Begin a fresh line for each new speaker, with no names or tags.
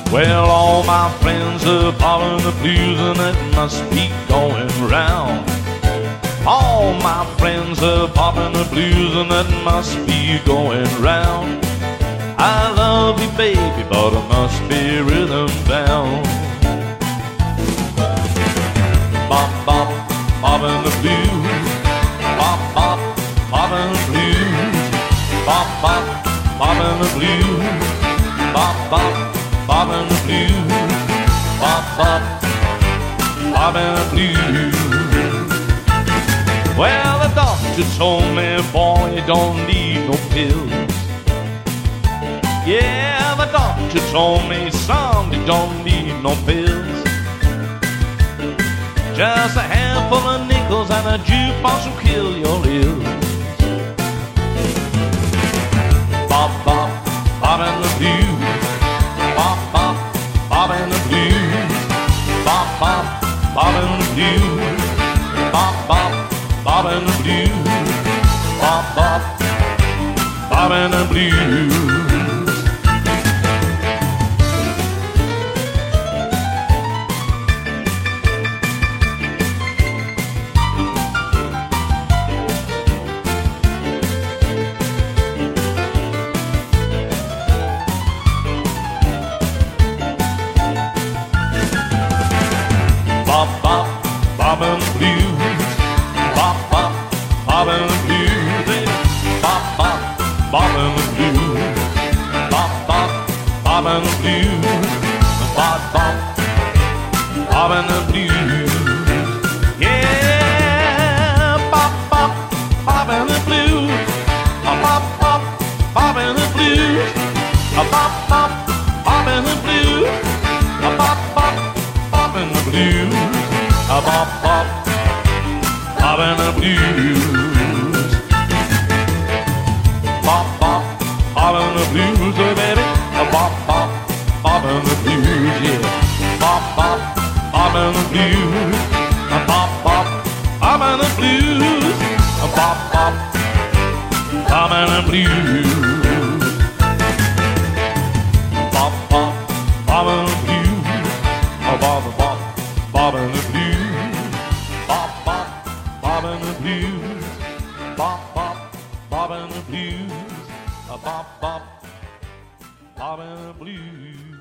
Well, all my friends are popping the blues, and it must be going round. All my friends are popping the blues, and it must be going round. I love you, baby, but I must be rhythm bound. Bop, bop, popping the blues. Bop, bop, popping the blues. Bop, bop, popping the blues. Bop, bop, popping the blues. Bop, bop, popping the blues. Well, the doctor told me, boy, you don't need no pills. Yeah, the doctor told me, son, you don't need no pills. Just a handful of nickels and a jukebox will kill your ills. Bop, bop, poppin' the blues. Bop, bop, poppin' the blues. Bop, bop, poppin' the blues. Bop, bop, poppin' the blues. Bop, bop, poppin' the blues. Bop, bop, poppin' the blues. Bop, bop, poppin' the blues, baby. Bop, bop, poppin' the blues. Bop, bop, poppin' the blues. Bop, bop, poppin' the blues. Yeah, bop, bop, poppin' the blues. Bop, bop, poppin' the blues. Bop, bop, poppin' the blues. Bop, bop, poppin' the blues. A bop, bop, poppin' the blues. Bop, bop, poppin' the blues, oh baby. A bop, bop, poppin' the blues, yeah. Bop, bop, poppin' the blues. A bop, bop, poppin' the blues. A bop, bop, poppin' the blues. Bop, bop, poppin' the blues. A bop, bop, poppin' the blues. Bop, bop, poppin' the blues. Bop, bop, poppin' the blues. A bop, bop, poppin' the blues.